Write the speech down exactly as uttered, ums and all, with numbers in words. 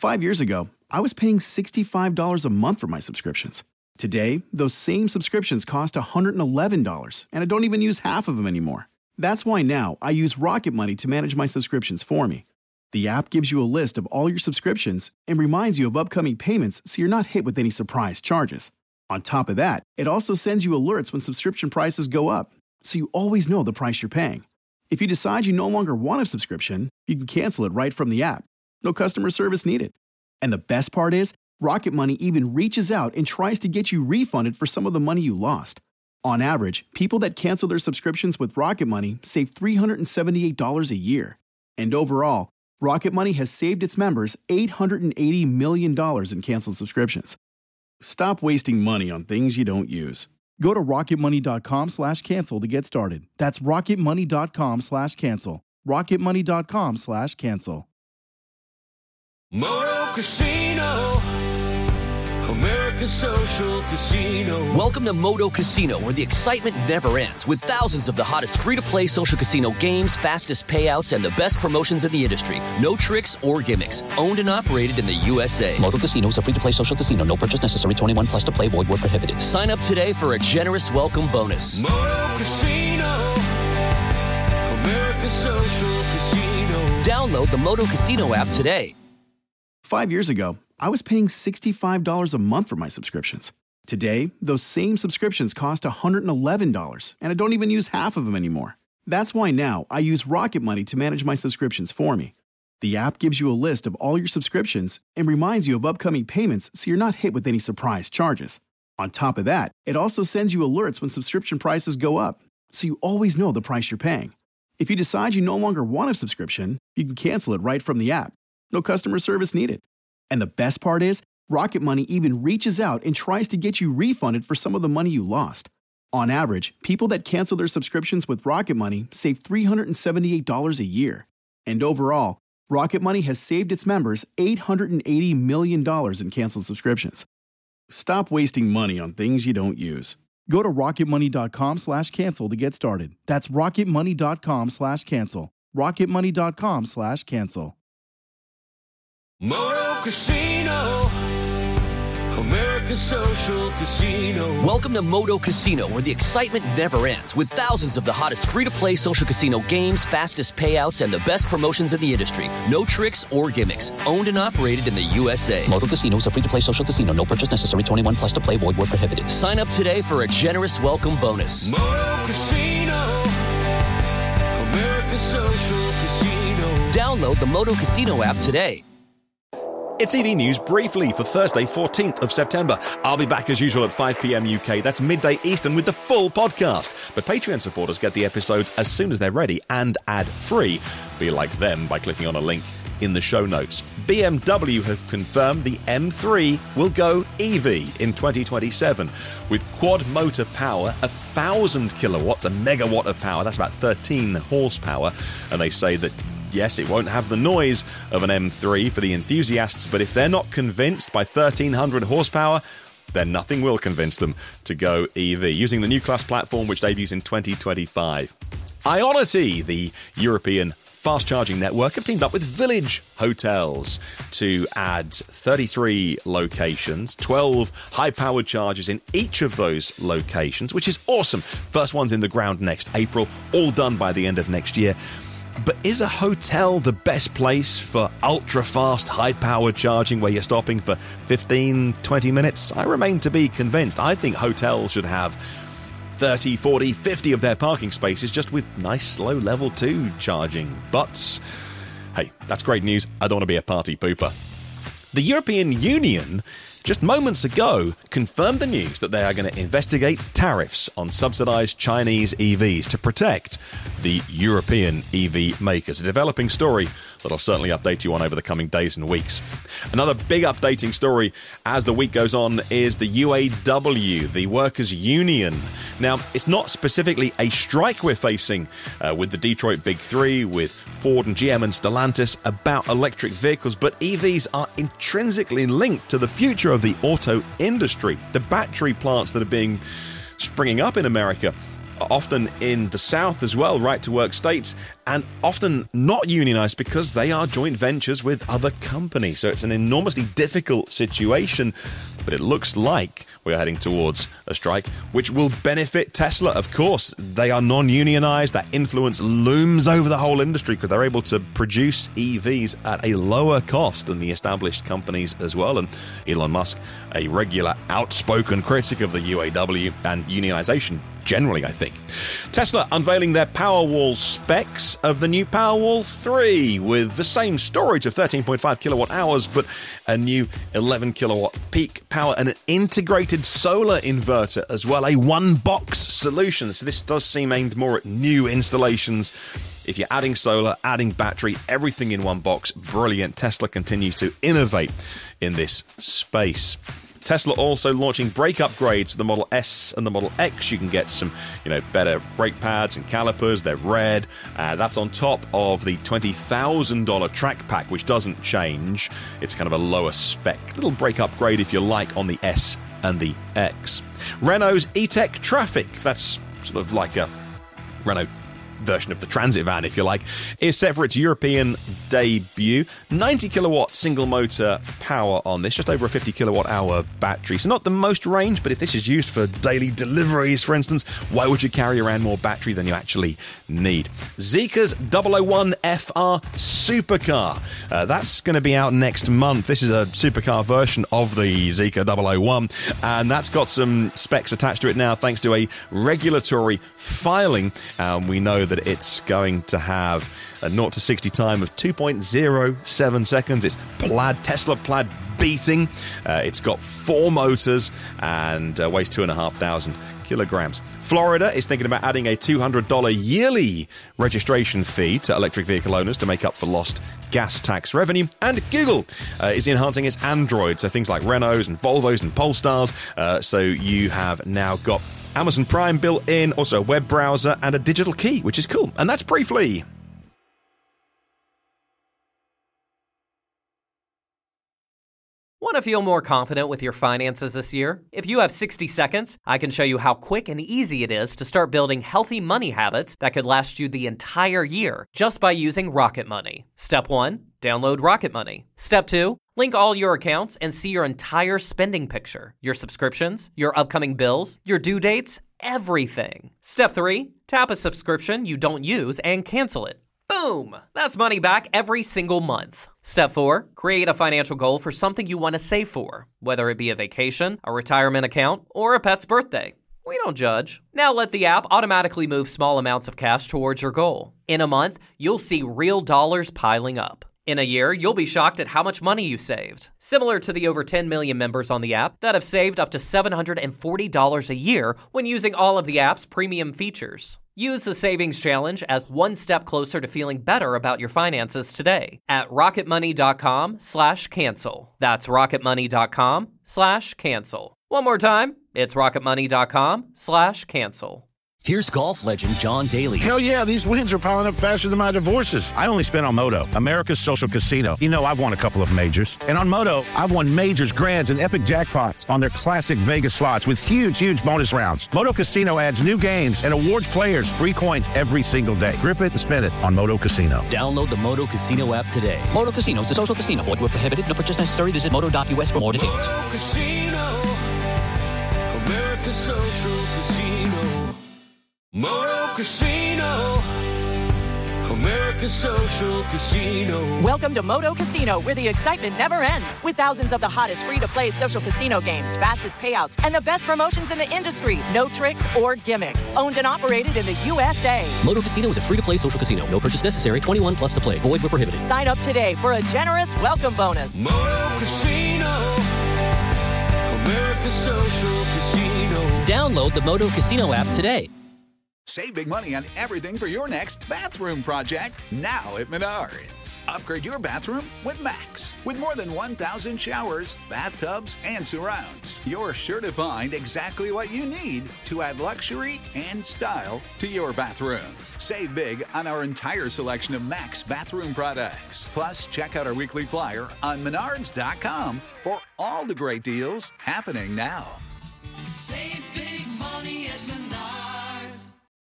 Five years ago, I was paying sixty-five dollars a month for my subscriptions. Today, those same subscriptions cost one hundred eleven dollars, and I don't even use half of them anymore. That's why now I use Rocket Money to manage my subscriptions for me. The app gives you a list of all your subscriptions and reminds you of upcoming payments so you're not hit with any surprise charges. On top of that, it also sends you alerts when subscription prices go up, so you always know the price you're paying. If you decide you no longer want a subscription, you can cancel it right from the app. No customer service needed. And the best part is, Rocket Money even reaches out and tries to get you refunded for some of the money you lost. On average, people that cancel their subscriptions with Rocket Money save three hundred seventy-eight dollars a year. And overall, Rocket Money has saved its members eight hundred eighty million dollars in canceled subscriptions. Stop wasting money on things you don't use. Go to rocketmoney.com slash cancel to get started. That's rocketmoney.com slash cancel. rocketmoney.com slash cancel. Moto Casino, American Social Casino. Welcome to Moto Casino, where the excitement never ends, with thousands of the hottest free-to-play social casino games, fastest payouts, and the best promotions in the industry. No tricks or gimmicks. Owned and operated in the U S A. Moto Casino is a free-to-play social casino. No purchase necessary. twenty-one plus to play. Void where prohibited. Sign up today for a generous welcome bonus. Moto Casino, American Social Casino. Download the Moto Casino app today. Five years ago, I was paying sixty-five dollars a month for my subscriptions. Today, those same subscriptions cost one hundred eleven dollars, and I don't even use half of them anymore. That's why now I use Rocket Money to manage my subscriptions for me. The app gives you a list of all your subscriptions and reminds you of upcoming payments so you're not hit with any surprise charges. On top of that, it also sends you alerts when subscription prices go up, so you always know the price you're paying. If you decide you no longer want a subscription, you can cancel it right from the app. No customer service needed. And the best part is, Rocket Money even reaches out and tries to get you refunded for some of the money you lost. On average, people that cancel their subscriptions with Rocket Money save three hundred seventy-eight dollars a year. And overall, Rocket Money has saved its members eight hundred eighty million dollars in canceled subscriptions. Stop wasting money on things you don't use. Go to rocketmoney.com slash cancel to get started. That's rocketmoney.com slash cancel. rocketmoney.com slash cancel. Moto Casino, American Social Casino. Welcome to Moto Casino, where the excitement never ends, with thousands of the hottest free-to-play social casino games, fastest payouts, and the best promotions in the industry. No tricks or gimmicks. Owned and operated in the U S A. Moto Casino is a free-to-play social casino. No purchase necessary. twenty-one plus to play. Void where prohibited. Sign up today for a generous welcome bonus. Moto Casino, American Social Casino. Download the Moto Casino app today. It's E V News briefly for Thursday, fourteenth of September. I'll be back as usual at five p.m. U K. That's midday Eastern with the full podcast. But Patreon supporters get the episodes as soon as they're ready and ad-free. Be like them by clicking on a link in the show notes. B M W have confirmed the M three will go E V in twenty twenty-seven with quad motor power, a thousand kilowatts, a megawatt of power. That's about thirteen horsepower. And they say that yes, it won't have the noise of an M three for the enthusiasts, but if they're not convinced by thirteen hundred horsepower, then nothing will convince them to go E V, using the new Class platform which debuts in twenty twenty-five. Ionity, the European fast-charging network, have teamed up with Village Hotels to add thirty-three locations, twelve high-powered chargers in each of those locations, which is awesome. First one's in the ground next April, all done by the end of next year. But is a hotel the best place for ultra-fast, high-powered charging where you're stopping for fifteen, twenty minutes? I remain to be convinced. I think hotels should have thirty, forty, fifty of their parking spaces just with nice, slow level two charging. But, hey, that's great news. I don't want to be a party pooper. The European Union just moments ago confirmed the news that they are going to investigate tariffs on subsidised Chinese E Vs to protect the European E V makers. A developing story that I'll certainly update you on over the coming days and weeks. Another big updating story as the week goes on is the U A W, the workers' union. Now, it's not specifically a strike we're facing uh, with the Detroit Big Three, with Ford and G M and Stellantis about electric vehicles, but E Vs are intrinsically linked to the future of the auto industry. The battery plants that are being springing up in America often in the South as well, right-to-work states, and often not unionized because they are joint ventures with other companies. So it's an enormously difficult situation, but it looks like we're heading towards a strike, which will benefit Tesla, of course. They are non-unionized. That influence looms over the whole industry because they're able to produce E Vs at a lower cost than the established companies as well. And Elon Musk, a regular outspoken critic of the U A W and unionization generally, I think. Tesla unveiling their Powerwall specs of the new Powerwall three with the same storage of thirteen point five kilowatt hours, but a new eleven kilowatt peak power and an integrated solar inverter as well, a one-box solution. So this does seem aimed more at new installations. If you're adding solar, adding battery, everything in one box, brilliant. Tesla continues to innovate in this space. Tesla also launching brake upgrades for the Model S and the Model X. You can get some, you know, better brake pads and calipers. They're red. Uh, that's on top of the twenty thousand dollars track pack, which doesn't change. It's kind of a lower spec little brake upgrade, if you like, on the S and the X. Renault's E-Tech Traffic, that's sort of like a Renault version of the transit van, if you like, is set for its European debut. ninety kilowatt single motor power on this, just over a fifty kilowatt hour battery. So not the most range, but if this is used for daily deliveries, for instance, why would you carry around more battery than you actually need? Zeekr's double oh one F R supercar. Uh, that's going to be out next month. This is a supercar version of the Zeekr double oh one, and that's got some specs attached to it now thanks to a regulatory filing. Um, we know that it's going to have a zero to sixty time of two point oh seven seconds. It's plaid, Tesla plaid beating. Uh, it's got four motors and uh, weighs two and a half thousand kilograms. Florida is thinking about adding a two hundred dollars yearly registration fee to electric vehicle owners to make up for lost gas tax revenue. And Google uh, is enhancing its Android, so things like Renaults and Volvos and Polestars. Uh, so you have now got Amazon Prime built in, also a web browser and a digital key, which is cool. And that's briefly. Want to feel more confident with your finances this year? If you have sixty seconds, I can show you how quick and easy it is to start building healthy money habits that could last you the entire year just by using Rocket Money. Step one, download Rocket Money. Step two, link all your accounts and see your entire spending picture, your subscriptions, your upcoming bills, your due dates, everything. Step three, tap a subscription you don't use and cancel it. Boom! That's money back every single month. Step four, create a financial goal for something you want to save for, whether it be a vacation, a retirement account, or a pet's birthday. We don't judge. Now let the app automatically move small amounts of cash towards your goal. In a month, you'll see real dollars piling up. In a year, you'll be shocked at how much money you saved. Similar to the over ten million members on the app that have saved up to seven hundred forty dollars a year when using all of the app's premium features. Use the Savings Challenge as one step closer to feeling better about your finances today at rocketmoney.com slash cancel. That's rocketmoney.com slash cancel. One more time, it's rocketmoney.com slash cancel. Here's golf legend John Daly. Hell yeah, these wins are piling up faster than my divorces. I only spent on Moto, America's social casino. You know, I've won a couple of majors. And on Moto, I've won majors, grands, and epic jackpots on their classic Vegas slots with huge, huge bonus rounds. Moto Casino adds new games and awards players free coins every single day. Grip it and spend it on Moto Casino. Download the Moto Casino app today. Moto Casino is a social casino. Void where prohibited. No purchase necessary. Visit moto dot u s for more details. Moto Casino, America's social casino. Moto Casino, America's social casino. Welcome to Moto Casino, where the excitement never ends. With thousands of the hottest free-to-play social casino games, fastest payouts, and the best promotions in the industry. No tricks or gimmicks. Owned and operated in the U S A. Moto Casino is a free-to-play social casino. No purchase necessary. twenty-one plus to play. Void where prohibited. Sign up today for a generous welcome bonus. Moto Casino, America's social casino. Download the Moto Casino app today. Save big money on everything for your next bathroom project now at Menards. Upgrade your bathroom with Max. With more than one thousand showers, bathtubs, and surrounds, you're sure to find exactly what you need to add luxury and style to your bathroom. Save big on our entire selection of Max bathroom products. Plus, check out our weekly flyer on menards dot com for all the great deals happening now. Save big.